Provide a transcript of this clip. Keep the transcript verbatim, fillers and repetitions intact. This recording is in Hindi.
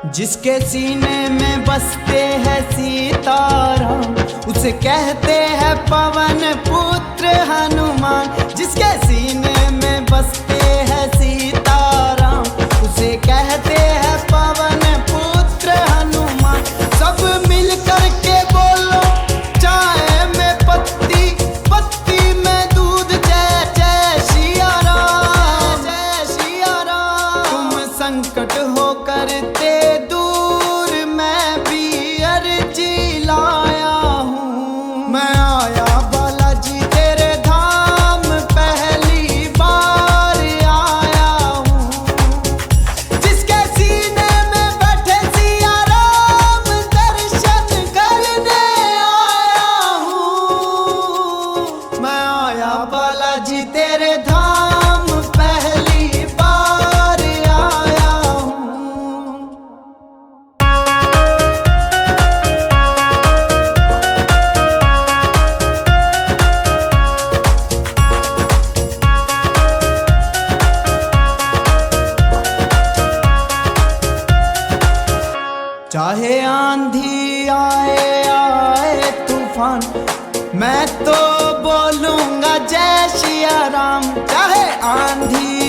जिसके सीने में बसते हैं सीताराम उसे कहते हैं पवन पुत्र हनुमान। जिसके सीने में बसते हैं सीताराम उसे कहते हैं पवन पुत्र हनुमान। सब मिल कर के बोलो चाय में पत्ती, पत्ती में दूध, जय जय सिया राम, जय सिया राम। तुम संकट हो करते दूर, मैं भी अर्जी लाया हूँ। मैं आया बालाजी तेरे धाम, पहली बार आया हूँ। जिसके सीने में बैठे सिया राम दर्शन करने आया हूँ। मैं आया बालाजी तेरे धाम, पहली बार आया हूँ। चाहे आंधी आए आए तूफान, मैं तो बोलूंगा जय सिया राम। चाहे आंधी